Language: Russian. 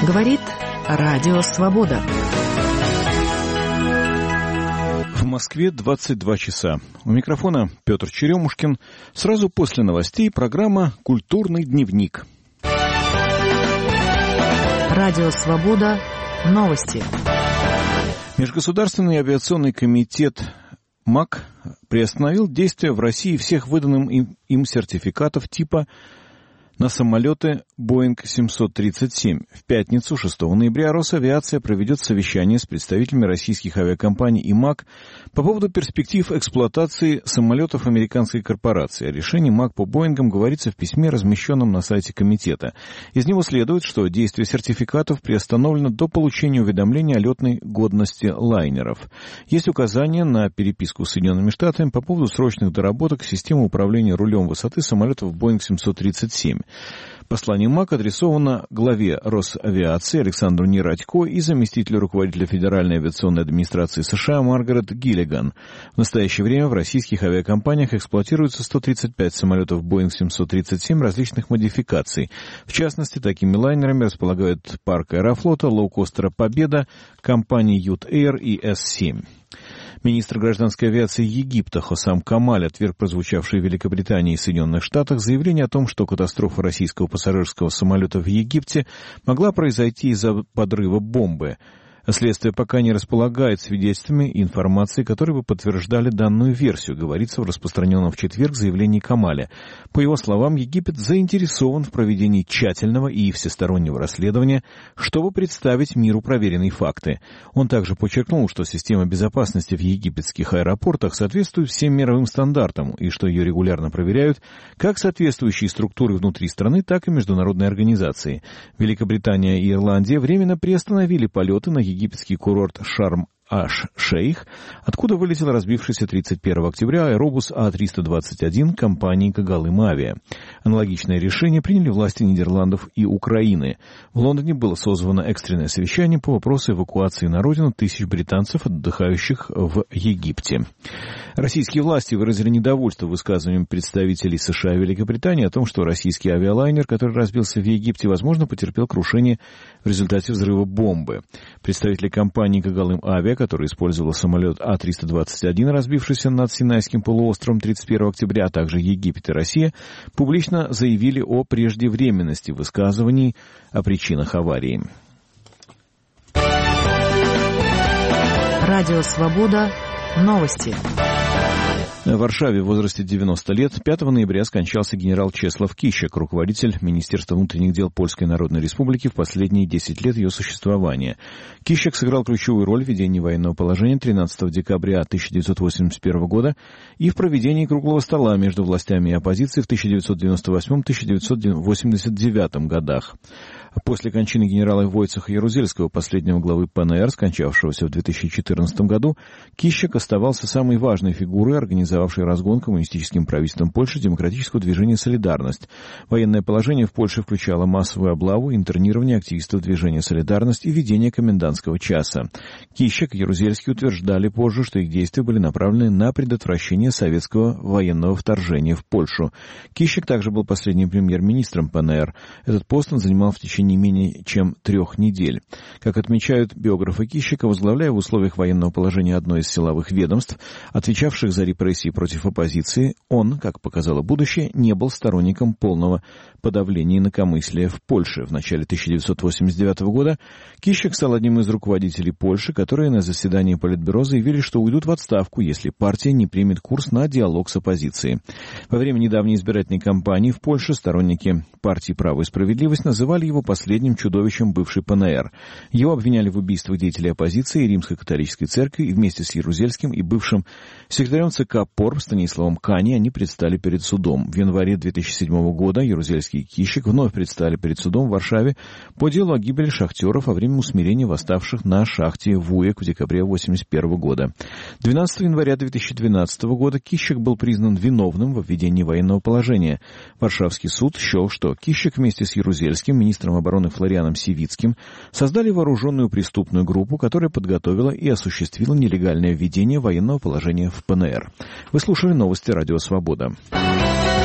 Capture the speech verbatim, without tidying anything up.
Говорит Радио Свобода. В Москве двадцать два часа. У микрофона Петр Черемушкин. Сразу после новостей программа «Культурный дневник». Радио Свобода. Новости. Межгосударственный авиационный комитет МАК приостановил действие в России всех выданных им, им сертификатов типа на самолеты Боинг семьсот тридцать семь. В пятницу, шестого ноября, Росавиация проведет совещание с представителями российских авиакомпаний и МАК по поводу перспектив эксплуатации самолетов американской корпорации. О решении МАК по Боингам говорится в письме, размещенном на сайте комитета. Из него следует, что действие сертификатов приостановлено до получения уведомления о летной годности лайнеров. Есть указания на переписку с Соединенными Штатами по поводу срочных доработок системы управления рулем высоты самолетов Боинг семьсот тридцать семь. Послание МАК адресовано главе Росавиации Александру Нерадько и заместителю руководителя Федеральной авиационной администрации США Маргарет Гиллиган. В настоящее время в российских авиакомпаниях эксплуатируется сто тридцать пять самолетов Боинг семьсот тридцать семь различных модификаций. В частности, такими лайнерами располагают парк Аэрофлота, лоукостера «Победа», компании «Ют Эйр» и эс семь. Министр гражданской авиации Египта Хоссам Камаль отверг прозвучавшие в Великобритании и Соединенных Штатах заявление о том, что катастрофа российского пассажирского самолета в Египте могла произойти из-за подрыва бомбы. Следствие пока не располагает свидетельствами и информацией, которые бы подтверждали данную версию, говорится в распространенном в четверг заявлении Камаля. По его словам, Египет заинтересован в проведении тщательного и всестороннего расследования, чтобы представить миру проверенные факты. Он также подчеркнул, что система безопасности в египетских аэропортах соответствует всем мировым стандартам и что ее регулярно проверяют как соответствующие структуры внутри страны, так и международные организации. Великобритания и Ирландия временно приостановили полеты на египетский курорт Шарм-аш-Шейх, откуда вылетел разбившийся тридцать первого октября аэробус А триста двадцать один компании «Когалым Авиа». Аналогичное решение приняли власти Нидерландов и Украины. В Лондоне было созвано экстренное совещание по вопросу эвакуации на родину тысяч британцев, отдыхающих в Египте. Российские власти выразили недовольство высказыванием представителей США и Великобритании о том, что российский авиалайнер, который разбился в Египте, возможно, потерпел крушение в результате взрыва бомбы. Представители компании «Когалым Авиа», которая использовала самолет А триста двадцать один, разбившийся над Синайским полуостровом тридцать первого октября, а также Египет и Россия, публично заявили о преждевременности высказываний о причинах аварии. Радио Свобода. Новости. В Варшаве в возрасте девяноста лет пятого ноября скончался генерал Чеслав Кищак, руководитель Министерства внутренних дел Польской Народной Республики в последние десять лет ее существования. Кищак сыграл ключевую роль в введении военного положения тринадцатого декабря тысяча девятьсот восемьдесят первого года и в проведении круглого стола между властями и оппозицией в тысяча девятьсот девяносто восьмом — тысяча девятьсот восемьдесят девятом годах. После кончины генерала Войцеха Ярузельского, последнего главы Пэ Эн Эр, скончавшегося в две тысячи четырнадцатом году, Кищак оставался самой важной фигурой, организовавшей разгон коммунистическим правительством Польши демократического движения «Солидарность». Военное положение в Польше включало массовую облаву, интернирование активистов движения «Солидарность» и введение комендантского часа. Кищак и Ярузельский утверждали позже, что их действия были направлены на предотвращение советского военного вторжения в Польшу. Кищак также был последним премьер-министром Пэ Эн Эр. Этот пост он занимал в течение не менее чем трех недель. Как отмечают биографы Кищака, возглавляя в условиях военного положения одно из силовых ведомств, отвечавших за репрессии против оппозиции, он, как показало будущее, не был сторонником полного подавления инакомыслия в Польше. В начале тысяча девятьсот восемьдесят девятого года Кищак стал одним из руководителей Польши, которые на заседании Политбюро заявили, что уйдут в отставку, если партия не примет курс на диалог с оппозицией. Во время недавней избирательной кампании в Польше сторонники партии «Право и справедливость» называли его последним чудовищем бывшей Пэ Эн Эр. Его обвиняли в убийствах деятелей оппозиции и Римской католической церкви, и вместе с Ярузельским и бывшим секретарем ЦК ПОР Станиславом Кани они предстали перед судом. В январе две тысячи седьмого года Ярузельский и Кищак вновь предстали перед судом в Варшаве по делу о гибели шахтеров во время усмирения восставших на шахте ВУЭК в декабре восемьдесят первого года. двенадцатого января две тысячи двенадцатого года Кищак был признан виновным во введении военного положения. Варшавский суд счел, что Кищак вместе с Ярузельским, министром обороны Флорианом Сивицким, создали вооруженную преступную группу, которая подготовила и осуществила нелегальное введение военного положения в Пэ Эн Эр. Вы слушали новости Радио Свобода.